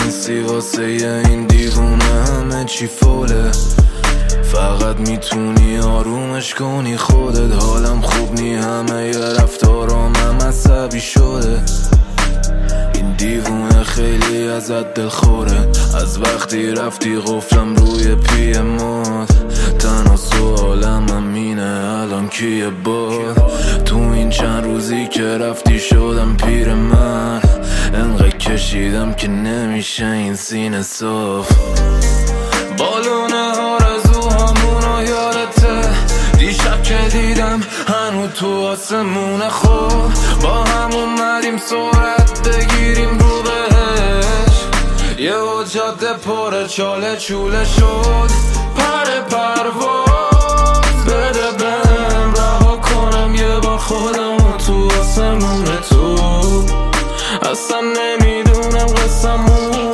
نیستی واسه این دیوونه همه چی فوله. فقط میتونی آرومش کنی خودت. حالم خوب نی همه یه رفتارام هم عصبی شده. این دیوونه خیلی ازت دلخوره. از وقتی رفتی قفلم روی پیمات. تنها سوالم همینه الان کیه باد. تو این چند روزی که رفتی شدم پیر من. انقدر کشیدم که نمیشه این سینه صاف. بالونه ها رزو همونو یادته. دیشب که دیدم هنو تو آسمونه خوب. با هم اومدیم سرعت بگیریم رو بهش. یه جاده پر چاله چوله شد. پرواز بده بهم رها کنم یه بار خودمو تو آسمون تو. اصلا نمیدونم قسمون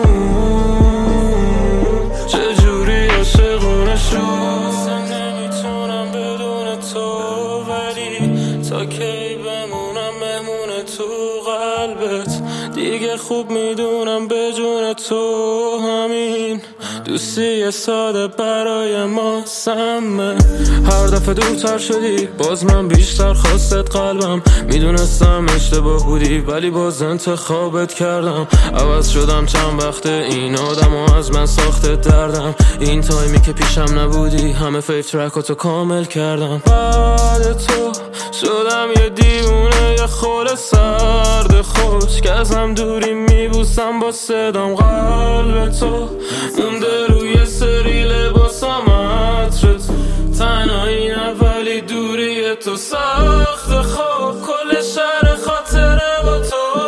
چجوری عاشقونه شد. اصلا نمیتونم بدون تو ولی تا کی بمونم مهمون تو قلبت. دیگه خوب میدونم بدون تو همین دوستی ساده برای ما سمه. هر دفعه دورتر شدی باز من بیشتر خواستت قلبم. میدونستم اشتباه بودی ولی باز انتخابت کردم. عوض شدم چند وقته این آدم و از من ساخته دردم. این تایمی که پیشم نبودی همه فیف ترکاتو کامل کردم. بعد تو شدم یه دیوونه یه خول سرد خوش که ازم دوری میبوسم با صدام. قلب تو مونده روی سری لباسم عطرت. تنهایی نه ولی دوری تو سخت. خوب کل شهر خاطره با تو.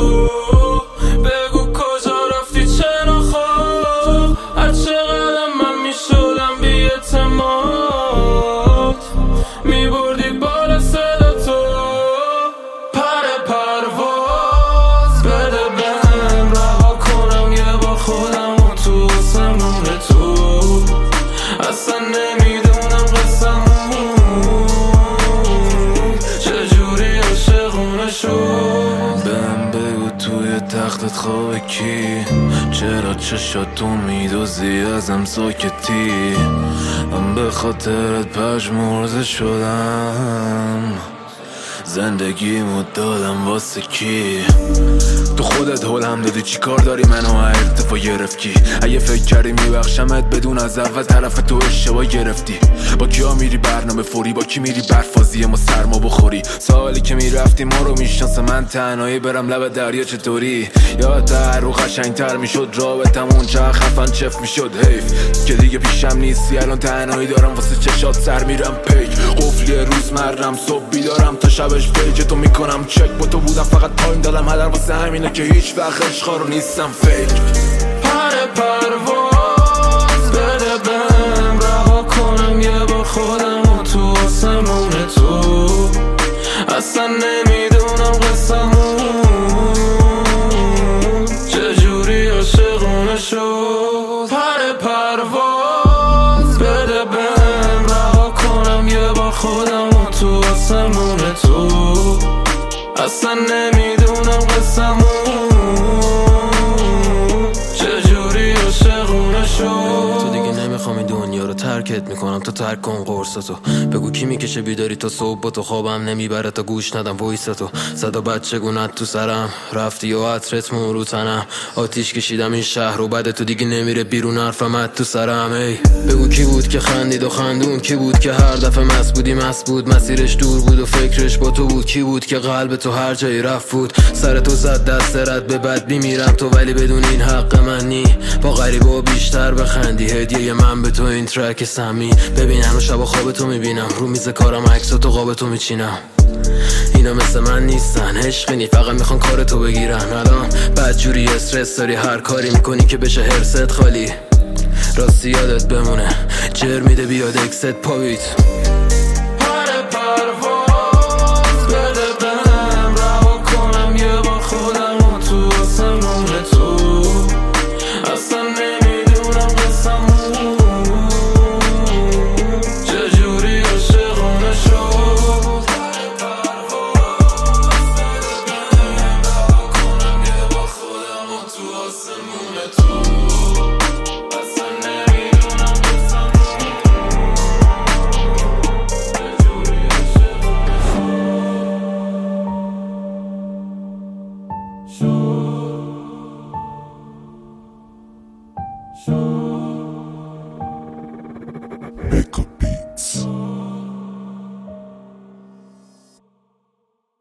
بگو کجا رفتی چرا خوب. هر چقدر من میشدم بی اعتماد میبردی بالا صدا تو. پرواز بده بهم رها کنم یه بار خودمو تو آسمون تو. اصلا نمیدونم قسمون چجوری عاشقونه شد. بهم بگو توی تختت خوابه کی. چرا چشاتو میدوزی ازم ساکتی. من به خاطرت پژمرده شدم. زندگیمو دادم واسه کی. تو خودت هولم دادی چی کار داری منو ارتفاع گرفتی. اگه فکر کردی میبخشمت بدون از اول طرف تو اشتباه گرفتی. با کیا میری برنامه فوری با کی میری برفازی ما سرما بخوری. سوالی که میرفتی ما رو میشناسه من تنهایی برم لب دریا چطوری. یادت هر رو قشنگتر میشد رابطمون چه خفن چف میشد. حیف که دیگه پیشم نیستی الان تنهایی دارم واسه چشات سر میرم پیک. قفلی روز مرم صبح بیدارم تا شبش فیک تو میکنم چک. با تو بودم فقط تایم دارم هدر واسه همینه که هیچ وقت عشقا رو نیستم فیک. پرواز بده بهم رها کنم یه بار خودمو تو آسمون تو. اصلا نمیدونم قسمون چجوری عاشقونه شد. پرواز بده بهم رها کنم یه بار خودمو تو آسمون تو. اصلا نمیدونم قسمون چجوری عاشقونه شد. تو دیگه نمیخوام این دنیا رو ترکت میکنم تا ترک کن قرصتو. بگو کی میکشه بیداری تا صبح با تو خوابم نمیبره تا گوش ندم وایستو. صدا بچگونت تو سرم رفتی و عطرت مون رو تنم. آتیش کشیدم این شهر رو بعد تو دیگه نمیره بیرون حرفمت تو سرم. ای بگو کی بود که خندید و خندون. کی بود که هر دفعه مست بودی مست بود. مسیرش دور بود و فکرش با تو بود. کی بود که قلب تو هر جایی رفت بود. سر تو زد دست رد به بد میمیرم تو ولی بدون این حق من نی. با غریبه و بیشتر بخندی هدیه من به تو این ترک سمی. ببین هنو شب خواب تو میبینم رو میز کارم عکس تو قاب تو میچینم. اینا مثل من نیستن عشقی نی فقط میخوان کار تو بگیرن. الان بدجوری استرس داری هر کاری میکنی که بشه هرست خالی. راستی یادت بمونه جر میده بیاد اکست پاویت.